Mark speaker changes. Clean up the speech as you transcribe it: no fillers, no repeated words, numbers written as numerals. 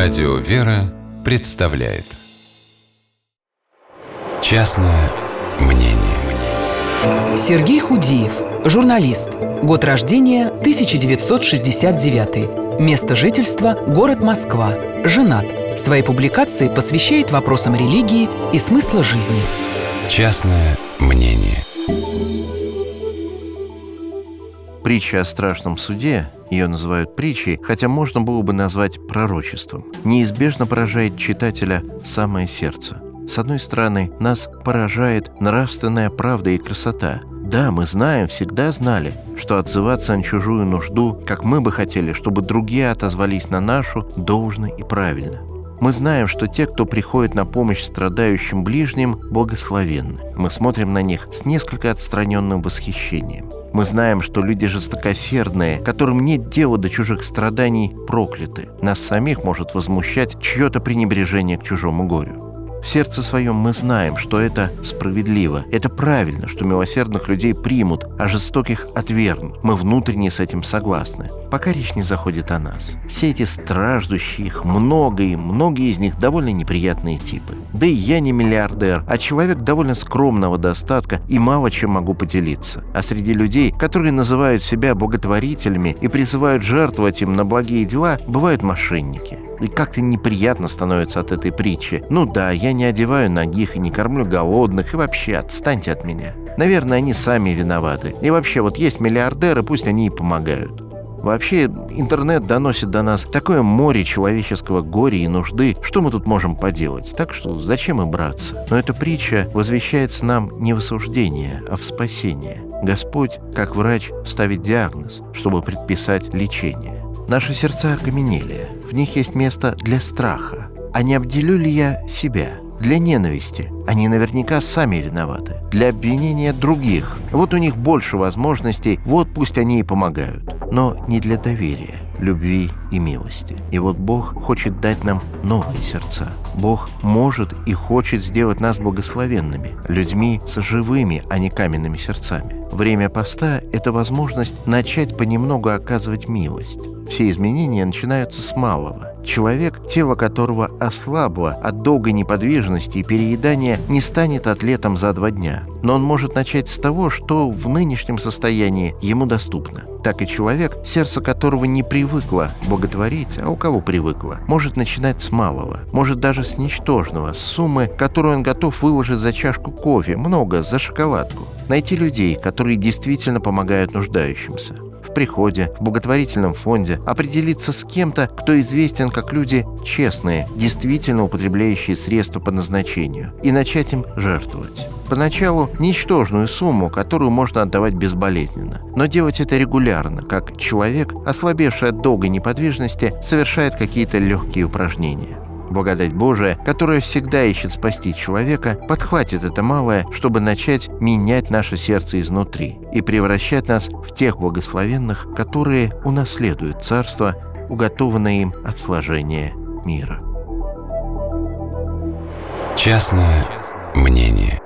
Speaker 1: Радио «Вера» представляет «Частное мнение».
Speaker 2: Сергей Худиев, журналист. Год рождения 1969. Место жительства – город Москва. Женат. Свои публикации посвящает вопросам религии и смысла жизни.
Speaker 1: «Частное мнение».
Speaker 3: Притча о страшном суде, ее называют притчей, хотя можно было бы назвать пророчеством, неизбежно поражает читателя в самое сердце. С одной стороны, нас поражает нравственная правда и красота. Да, мы знаем, всегда знали, что отзываться на чужую нужду, как мы бы хотели, чтобы другие отозвались на нашу, должно и правильно. Мы знаем, что те, кто приходит на помощь страдающим ближним, благословенны. Мы смотрим на них с несколько отстраненным восхищением. Мы знаем, что люди жестокосердные, которым нет дела до чужих страданий, прокляты. Нас самих может возмущать чье-то пренебрежение к чужому горю. В сердце своем мы знаем, что это справедливо, это правильно, что милосердных людей примут, а жестоких отвергнут. Мы внутренне с этим согласны, пока речь не заходит о нас. Все эти страждущие, их много, и многие из них довольно неприятные типы. Да и я не миллиардер, а человек довольно скромного достатка и мало чем могу поделиться. А среди людей, которые называют себя благотворителями и призывают жертвовать им на благие дела, бывают мошенники. И как-то неприятно становится от этой притчи. Ну да, я не одеваю нагих и не кормлю голодных, и вообще отстаньте от меня. Наверное, они сами виноваты. И вообще, вот есть миллиардеры, пусть они и помогают. Вообще, интернет доносит до нас такое море человеческого горя и нужды, что мы тут можем поделать? Так что зачем и браться? Но эта притча возвещается нам не в осуждение, а в спасение. Господь, как врач, ставит диагноз, чтобы предписать лечение. Наши сердца окаменели, в них есть место для страха. А не обделю ли я себя? Для ненависти. Они наверняка сами виноваты. Для обвинения других. Вот у них больше возможностей, вот пусть они и помогают. Но не для доверия, любви и милости. И вот Бог хочет дать нам новые сердца. Бог может и хочет сделать нас благословенными, людьми с живыми, а не каменными сердцами. Время поста – это возможность начать понемногу оказывать милость. Все изменения начинаются с малого. Человек, тело которого ослабло от долгой неподвижности и переедания, не станет атлетом за 2 дня. Но он может начать с того, что в нынешнем состоянии ему доступно. Так и человек, сердце которого не привыкло благотворить, а у кого привыкло, может начинать с малого, может даже с ничтожного, с суммы, которую он готов выложить за чашку кофе, много, за шоколадку. Найти людей, которые действительно помогают нуждающимся. В приходе, в благотворительном фонде, определиться с кем-то, кто известен как люди честные, действительно употребляющие средства по назначению, и начать им жертвовать. Поначалу ничтожную сумму, которую можно отдавать безболезненно, но делать это регулярно, как человек, ослабевший от долгой неподвижности, совершает какие-то легкие упражнения. Благодать Божия, которая всегда ищет спасти человека, подхватит это малое, чтобы начать менять наше сердце изнутри и превращать нас в тех благословенных, которые унаследуют царство, уготованное им от сложения мира.
Speaker 1: Частное мнение.